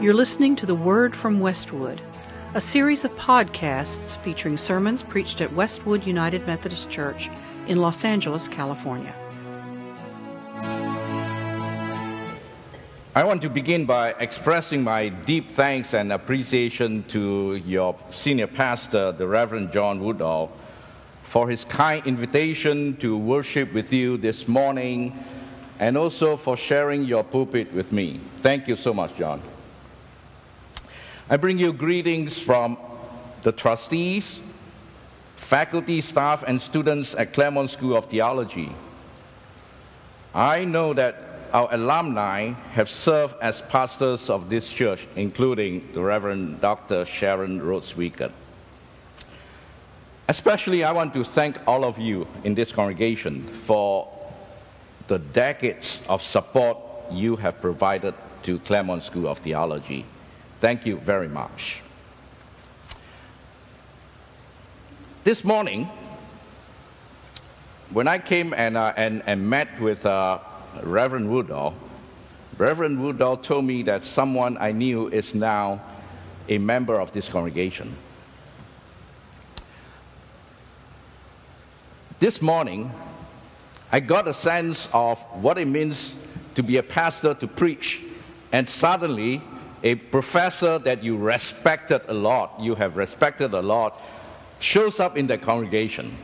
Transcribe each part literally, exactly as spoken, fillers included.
You're listening to The Word from Westwood, a series of podcasts featuring sermons preached at Westwood United Methodist Church in Los Angeles, California. I want to begin by expressing my deep thanks and appreciation to your senior pastor, the Reverend John Woodall, for his kind invitation to worship with you this morning, and also for sharing your pulpit with me. Thank you so much, John. I bring you greetings from the trustees, faculty, staff, and students at Claremont School of Theology. I know that our alumni have served as pastors of this church, including the Reverend Doctor Sharon Rhodes Wickett. Especially, I want to thank all of you in this congregation for the decades of support you have provided to Claremont School of Theology. Thank you very much. This morning, when I came and, uh, and, and met with uh, Reverend Woodall, Reverend Woodall told me that someone I knew is now a member of this congregation. This morning, I got a sense of what it means to be a pastor, to preach, and suddenly a professor that you respected a lot, you have respected a lot, shows up in the congregation.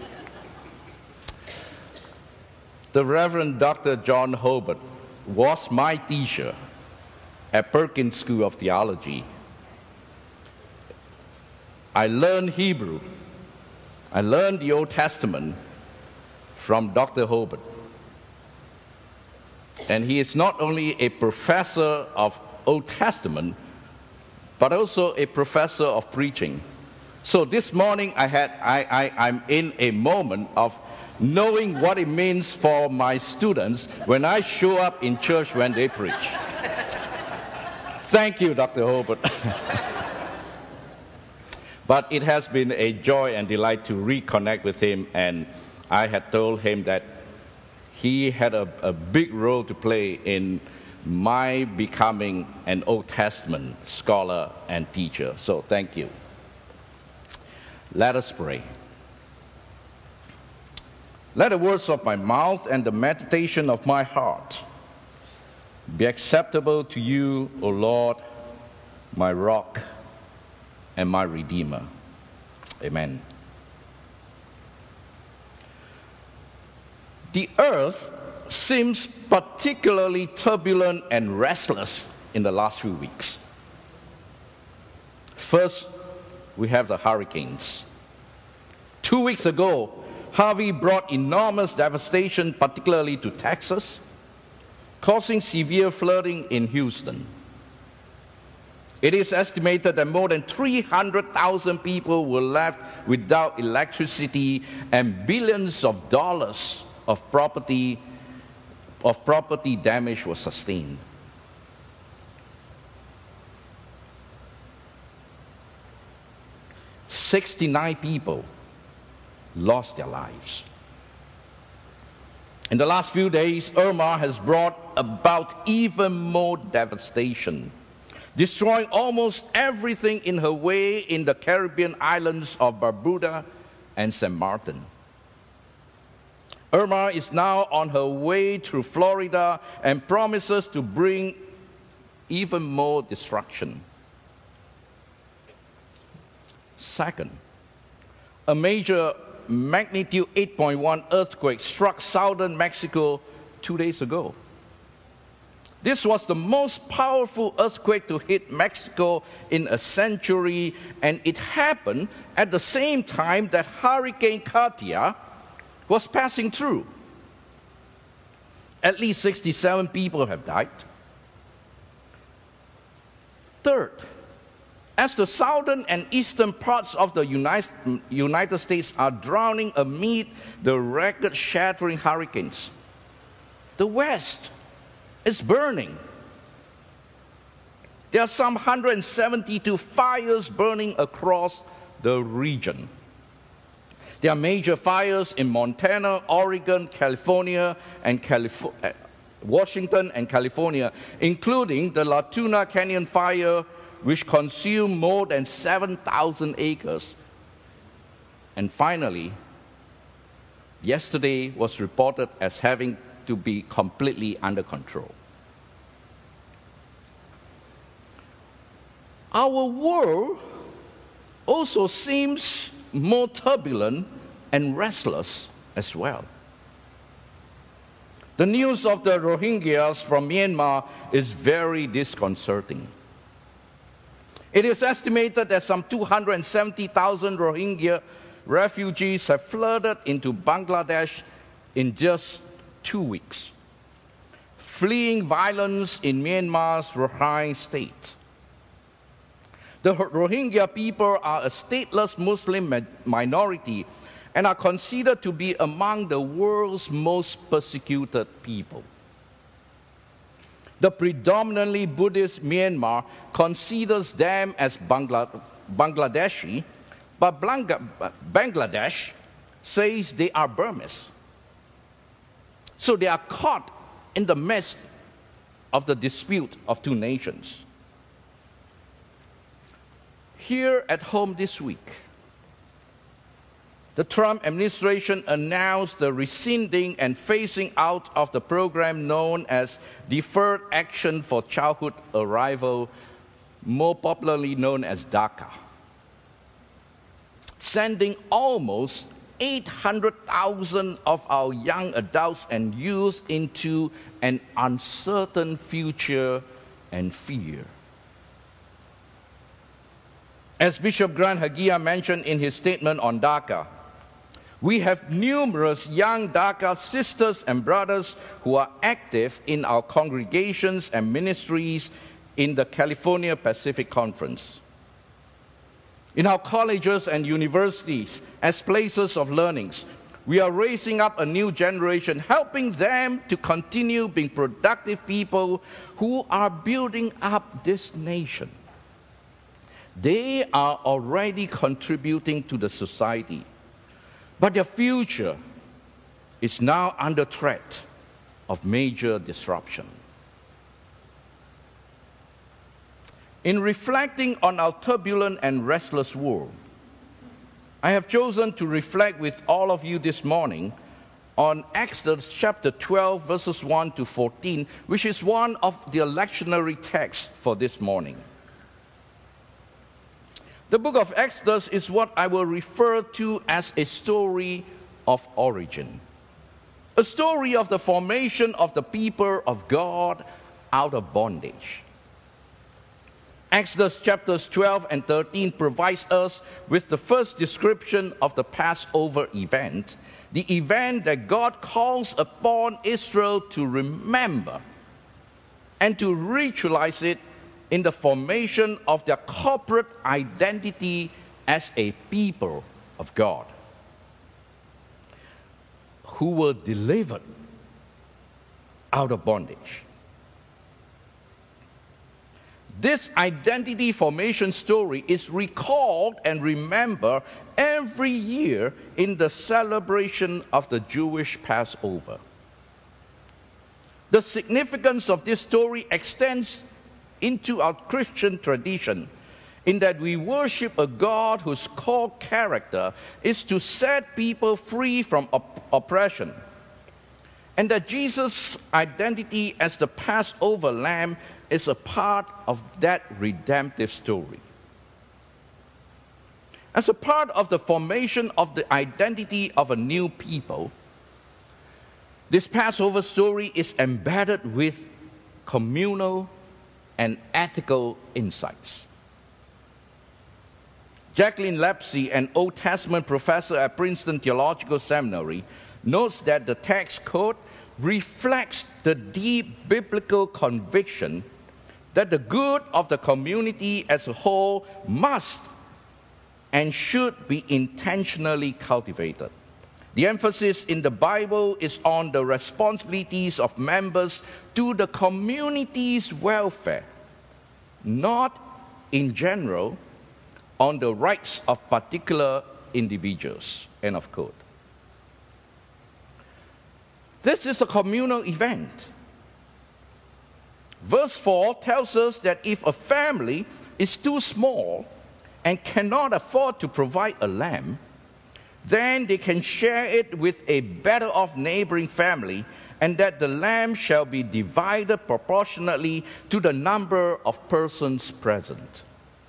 The Reverend Doctor John Hobart was my teacher at Perkins School of Theology. I learned Hebrew. I learned the Old Testament from Doctor Hobart. And he is not only a professor of Old Testament, but also a professor of preaching. So this morning I had, I, I, I'm in a moment of knowing what it means for my students when I show up in church when they preach. Thank you, Doctor Hobart. But it has been a joy and delight to reconnect with him, and I had told him that he had a, a big role to play in my becoming an Old Testament scholar and teacher. So thank you. Let us pray. Let the words of my mouth and the meditation of my heart be acceptable to you, O Lord, my rock and my Redeemer. Amen. The earth seems particularly turbulent and restless in the last few weeks. First, we have the hurricanes. Two weeks ago, Harvey brought enormous devastation, particularly to Texas, causing severe flooding in Houston. It is estimated that more than three hundred thousand people were left without electricity, and billions of dollars of property of property damage was sustained. sixty-nine people lost their lives. In the last few days, Irma has brought about even more devastation, destroying almost everything in her way in the Caribbean islands of Barbuda and Saint Martin. Irma is now on her way through Florida and promises to bring even more destruction. Second, a major magnitude eight point one earthquake struck southern Mexico two days ago. This was the most powerful earthquake to hit Mexico in a century, and it happened at the same time that Hurricane Katia was passing through. At least sixty-seven people have died. Third, as the southern and eastern parts of the United, United States are drowning amid the record-shattering hurricanes, the West is burning. There are some one hundred seventy-two fires burning across the region. There are major fires in Montana, Oregon, California, and California, Washington, and California, including the La Tuna Canyon fire, which consumed more than seven thousand acres. And finally, yesterday was reported as having to be completely under control. Our world also seems more turbulent and restless as well. The news of the Rohingyas from Myanmar is very disconcerting. It is estimated that some two hundred seventy thousand Rohingya refugees have flooded into Bangladesh in just two weeks, fleeing violence in Myanmar's Rakhine state. The Rohingya people are a stateless Muslim minority and are considered to be among the world's most persecuted people. The predominantly Buddhist Myanmar considers them as Bangla Bangladeshi, but Bangladesh says they are Burmese. So they are caught in the midst of the dispute of two nations. Here at home this week, the Trump administration announced the rescinding and phasing out of the program known as Deferred Action for Childhood Arrival, more popularly known as DACA, sending almost eight hundred thousand of our young adults and youth into an uncertain future and fear. As Bishop Grant Hagia mentioned in his statement on DACA, we have numerous young DACA sisters and brothers who are active in our congregations and ministries in the California Pacific Conference, in our colleges and universities as places of learnings. We are raising up a new generation, helping them to continue being productive people who are building up this nation. They are already contributing to the society, but their future is now under threat of major disruption. In reflecting on our turbulent and restless world, I have chosen to reflect with all of you this morning on Exodus chapter twelve, verses one to fourteen, which is one of the lectionary texts for this morning. The book of Exodus is what I will refer to as a story of origin, a story of the formation of the people of God out of bondage. Exodus chapters twelve and thirteen provides us with the first description of the Passover event, the event that God calls upon Israel to remember and to ritualize it in the formation of their corporate identity as a people of God, who were delivered out of bondage. This identity formation story is recalled and remembered every year in the celebration of the Jewish Passover. The significance of this story extends into our Christian tradition, in that we worship a God whose core character is to set people free from op- oppression, and that Jesus' identity as the Passover lamb is a part of that redemptive story. As a part of the formation of the identity of a new people, this Passover story is embedded with communal and ethical insights. Jacqueline Lepsey, an Old Testament professor at Princeton Theological Seminary, notes that the text, quote, reflects the deep biblical conviction that the good of the community as a whole must and should be intentionally cultivated. The emphasis in the Bible is on the responsibilities of members to the community's welfare, not in general on the rights of particular individuals, end of quote. This is a communal event, Verse four tells us that if a family is too small and cannot afford to provide a lamb, then they can share it with a better-off neighboring family, and that the lamb shall be divided proportionately to the number of persons present.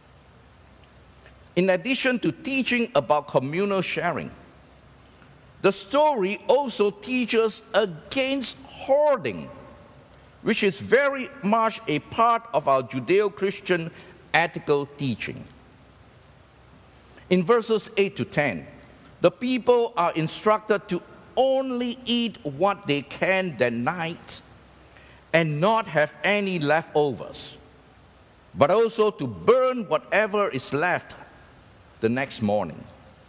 In addition to teaching about communal sharing, the story also teaches against hoarding, which is very much a part of our Judeo-Christian ethical teaching. In verses eight to ten, the people are instructed to only eat what they can that night and not have any leftovers, but also to burn whatever is left the next morning.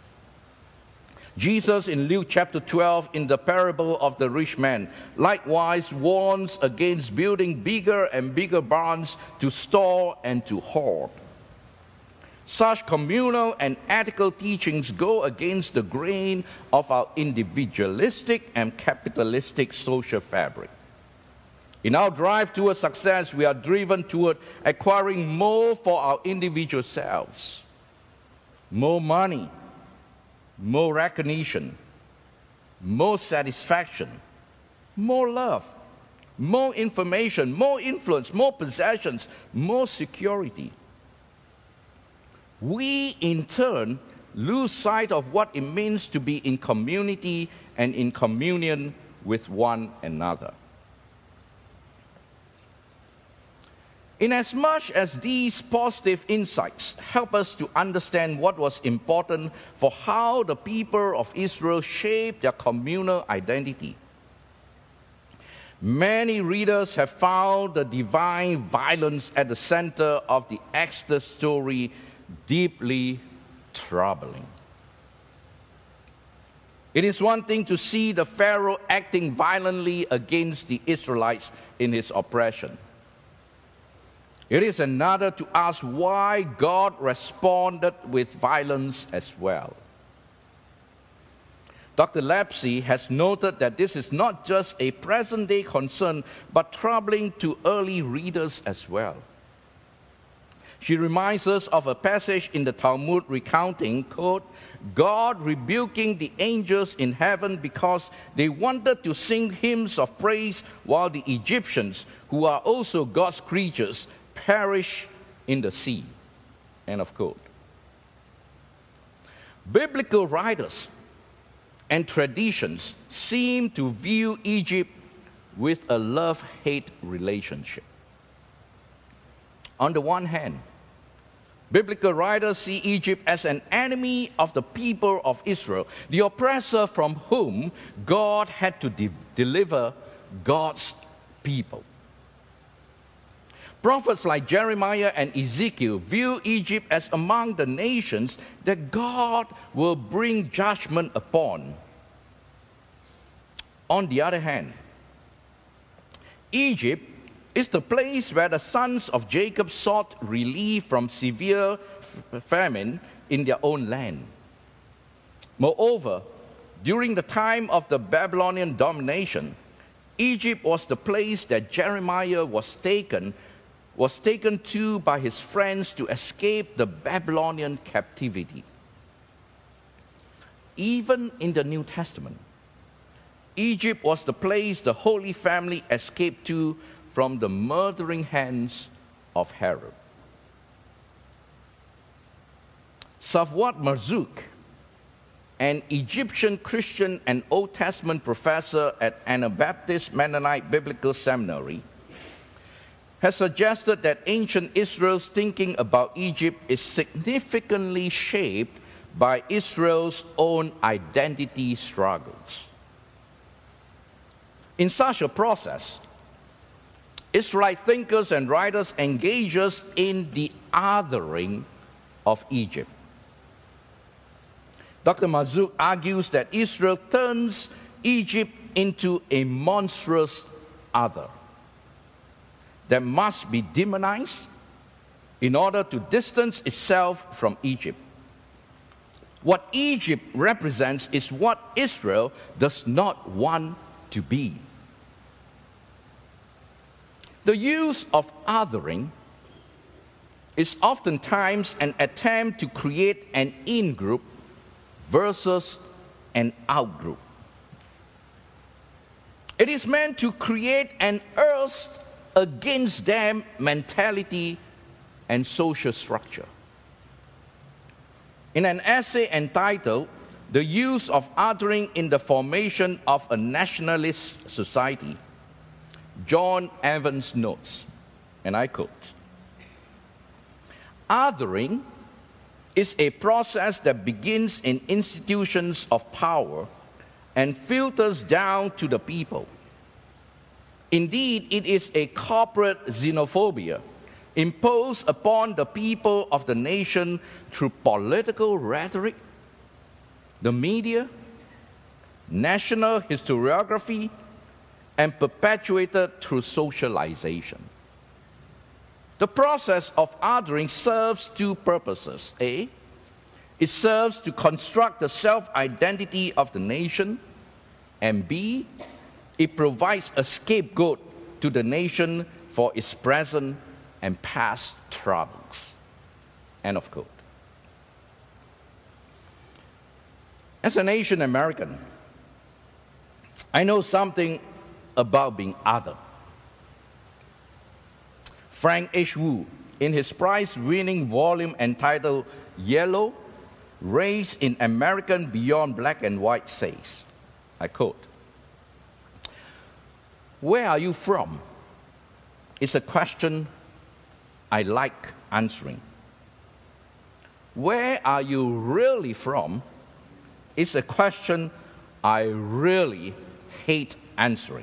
Jesus in Luke chapter twelve, in the parable of the rich man, likewise warns against building bigger and bigger barns to store and to hoard. Such communal and ethical teachings go against the grain of our individualistic and capitalistic social fabric. In our drive towards success, we are driven toward acquiring more for our individual selves. More money, more recognition, more satisfaction, more love, more information, more influence, more possessions, more security. We, in turn, lose sight of what it means to be in community and in communion with one another. Inasmuch as these positive insights help us to understand what was important for how the people of Israel shaped their communal identity, many readers have found the divine violence at the center of the Exodus story deeply troubling. It is one thing to see the Pharaoh acting violently against the Israelites in his oppression. It is another to ask why God responded with violence as well. Doctor Lapsey has noted that this is not just a present-day concern, but troubling to early readers as well. She reminds us of a passage in the Talmud recounting, quote, God rebuking the angels in heaven because they wanted to sing hymns of praise while the Egyptians, who are also God's creatures, perish in the sea, end of quote. Biblical writers and traditions seem to view Egypt with a love-hate relationship. On the one hand, biblical writers see Egypt as an enemy of the people of Israel, the oppressor from whom God had to de- deliver God's people. Prophets like Jeremiah and Ezekiel view Egypt as among the nations that God will bring judgment upon. On the other hand, Egypt is the place where the sons of Jacob sought relief from severe famine in their own land. Moreover, during the time of the Babylonian domination, Egypt was the place that Jeremiah was taken was taken to by his friends to escape the Babylonian captivity. Even in the New Testament, Egypt was the place the Holy Family escaped to from the murdering hands of Herod. Safwat Marzouk, an Egyptian Christian and Old Testament professor at Anabaptist Mennonite Biblical Seminary, has suggested that ancient Israel's thinking about Egypt is significantly shaped by Israel's own identity struggles. In such a process, Israelite thinkers and writers engage us in the othering of Egypt. Doctor Marzouk argues that Israel turns Egypt into a monstrous other that must be demonized in order to distance itself from Egypt. What Egypt represents is what Israel does not want to be. The use of othering is oftentimes an attempt to create an in-group versus an out-group. It is meant to create an us against them mentality and social structure. In an essay entitled "The Use of Othering in the Formation of a Nationalist Society," John Evans notes, and I quote, "Othering is a process that begins in institutions of power and filters down to the people. Indeed, it is a corporate xenophobia imposed upon the people of the nation through political rhetoric, the media, national historiography, and perpetuated through socialization. The process of othering serves two purposes. A, it serves to construct the self-identity of the nation, and B, it provides a scapegoat to the nation for its present and past troubles." End of quote. As an Asian American, I know something about being other. Frank H. Wu, in his prize-winning volume entitled "Yellow: Race in American Beyond Black and White," says, I quote, "Where are you from? It's a question I like answering. Where are you really from? It's a question I really hate answering."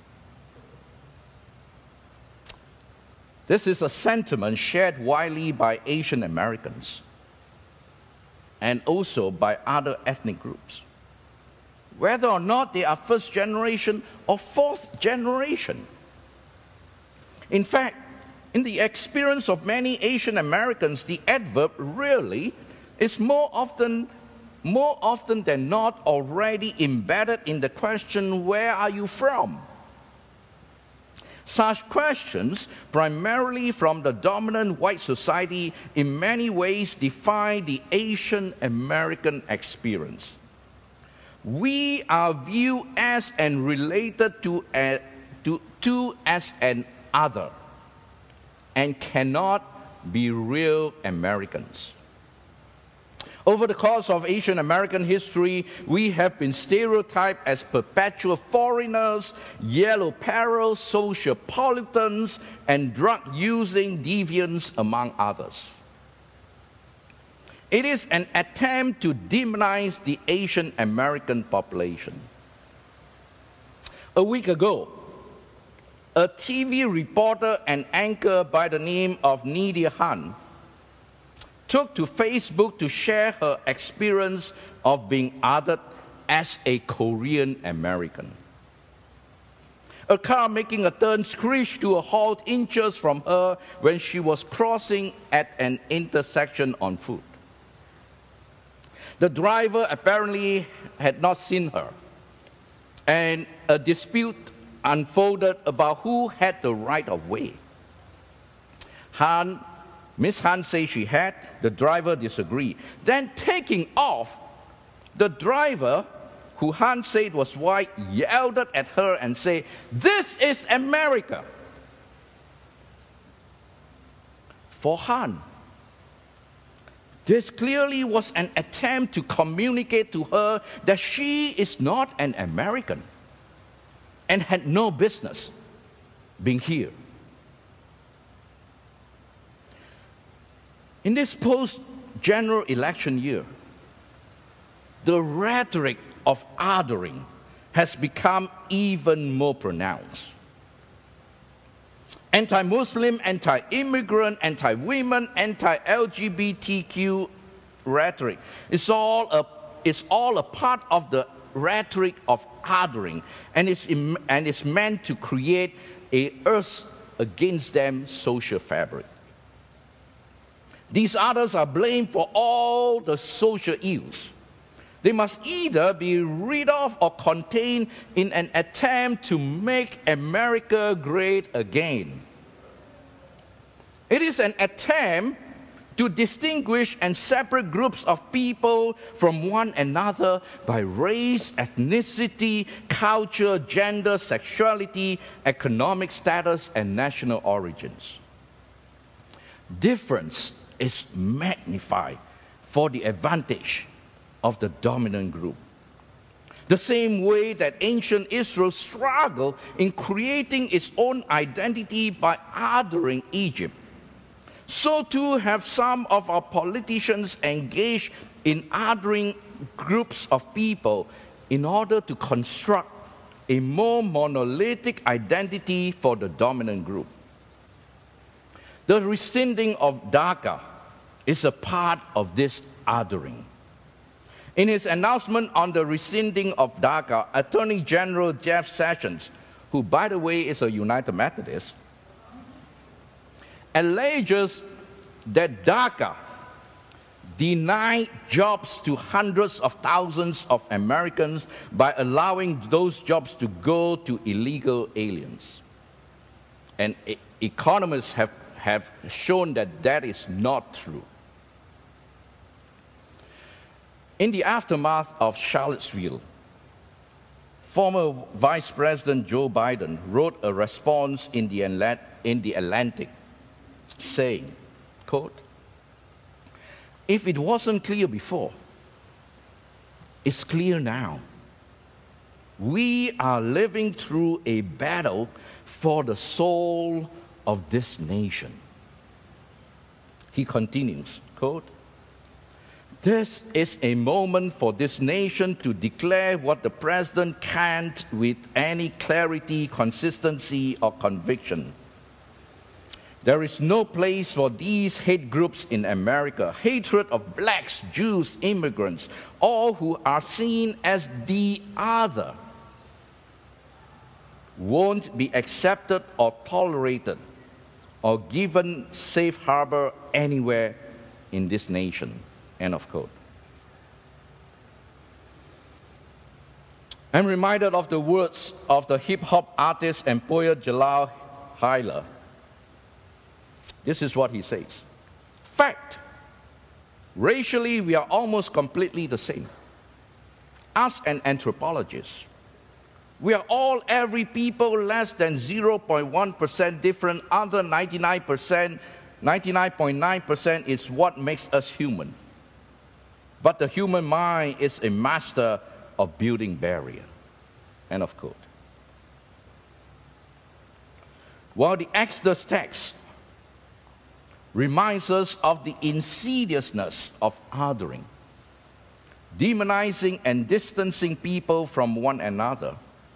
This is a sentiment shared widely by Asian Americans and also by other ethnic groups, whether or not they are first generation or fourth generation. In fact, in the experience of many Asian Americans, the adverb "really" is more often, more often than not already embedded in the question, "Where are you from?" Such questions, primarily from the dominant white society, in many ways define the Asian American experience. We are viewed as and related to, a, to, to as an other, and cannot be real Americans. Over the course of Asian American history, we have been stereotyped as perpetual foreigners, yellow perils, social pollutants, and drug-using deviants, among others. It is an attempt to demonize the Asian American population. A week ago, a T V reporter and anchor by the name of Nidia Han took to Facebook to share her experience of being othered as a Korean American. A car making a turn screeched to a halt inches from her when she was crossing at an intersection on foot. The driver apparently had not seen her, and a dispute unfolded about who had the right of way. Han, Miss Han said she had, the driver disagreed. Then taking off, the driver, who Han said was white, yelled at her and said, "This is America." For Han, this clearly was an attempt to communicate to her that she is not an American and had no business being here. In this post-general election year, the rhetoric of othering has become even more pronounced. Anti-Muslim, anti-immigrant, anti-women, anti-L G B T Q rhetoric is all a, is all a part of the rhetoric of othering, and is, and is meant to create a us against them social fabric. These others are blamed for all the social ills. They must either be rid of or contained in an attempt to make America great again. It is an attempt to distinguish and separate groups of people from one another by race, ethnicity, culture, gender, sexuality, economic status, and national origins. Difference is magnified for the advantage of the dominant group. The same way that ancient Israel struggled in creating its own identity by othering Egypt, so too have some of our politicians engaged in othering groups of people in order to construct a more monolithic identity for the dominant group. The rescinding of DACA is a part of this othering. In his announcement on the rescinding of DACA, Attorney General Jeff Sessions, who by the way is a United Methodist, alleges that DACA denied jobs to hundreds of thousands of Americans by allowing those jobs to go to illegal aliens. And e- economists have, have shown that that is not true. In the aftermath of Charlottesville, former Vice President Joe Biden wrote a response in the, Atlant- in the Atlantic saying, quote, "If it wasn't clear before, it's clear now. We are living through a battle for the soul of this nation." He continues, quote, "This is a moment for this nation to declare what the president can't with any clarity, consistency, or conviction. There is no place for these hate groups in America. Hatred of blacks, Jews, immigrants, all who are seen as the other, won't be accepted or tolerated or given safe harbor anywhere in this nation." End of quote. I'm reminded of the words of the hip-hop artist and poet Jalal Hyler. This is what he says. "Fact, racially we are almost completely the same. As an anthropologist, we are all every people less than zero point one percent different. Other ninety-nine percent, ninety-nine point nine percent is what makes us human. But the human mind is a master of building barrier." End of quote. While the Exodus text reminds us of the insidiousness of othering, demonizing and distancing people from one another,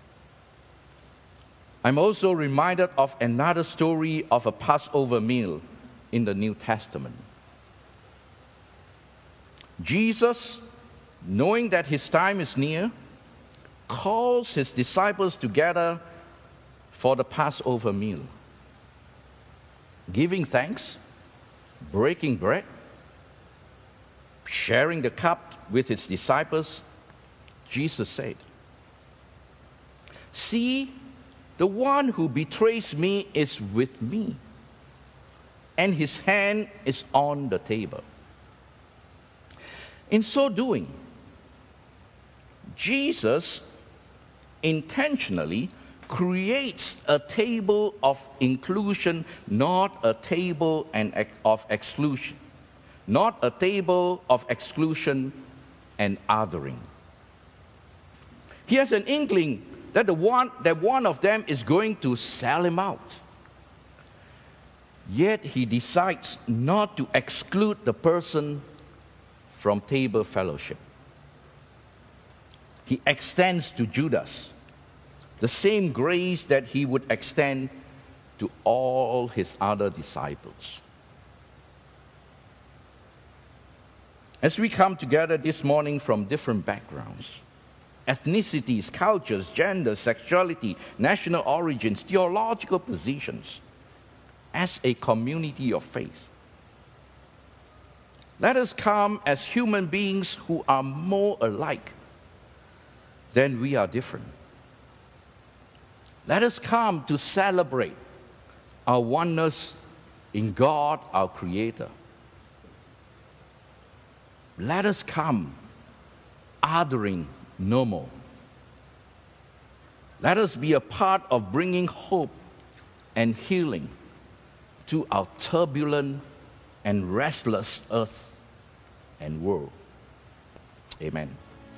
I'm also reminded of another story of a Passover meal in the New Testament. Jesus, knowing that his time is near, calls his disciples together for the Passover meal. Giving thanks, breaking bread, sharing the cup with his disciples, Jesus said, "See, the one who betrays me is with me, and his hand is on the table." In so doing, Jesus intentionally creates a table of inclusion, not a table of exclusion, not a table of exclusion and othering. He has an inkling that the one that one of them is going to sell him out. Yet he decides not to exclude the person from table fellowship. He extends to Judas the same grace that he would extend to all his other disciples. As we come together this morning from different backgrounds, ethnicities, cultures, gender, sexuality, national origins, theological positions, as a community of faith, let us come as human beings who are more alike than we are different. Let us come to celebrate our oneness in God our Creator. Let us come adoring no more. Let us be a part of bringing hope and healing to our turbulent and restless earth and world. Amen.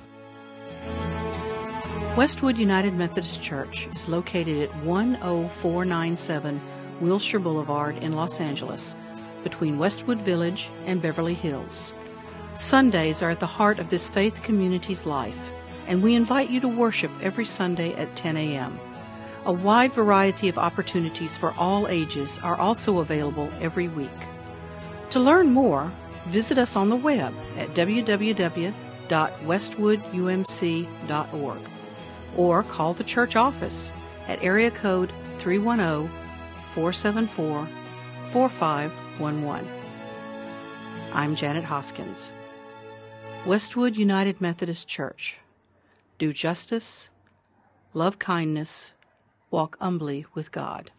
Westwood United Methodist Church is located at one oh four nine seven Wilshire Boulevard in Los Angeles, between Westwood Village and Beverly Hills. Sundays are at the heart of this faith community's life, and we invite you to worship every Sunday at ten a.m. A wide variety of opportunities for all ages are also available every week. To learn more, visit us on the web at w w w dot westwood u m c dot org or call the church office at area code three one zero, four seven four, four five one one. I'm Janet Hoskins. Westwood United Methodist Church. Do justice, love kindness, walk humbly with God.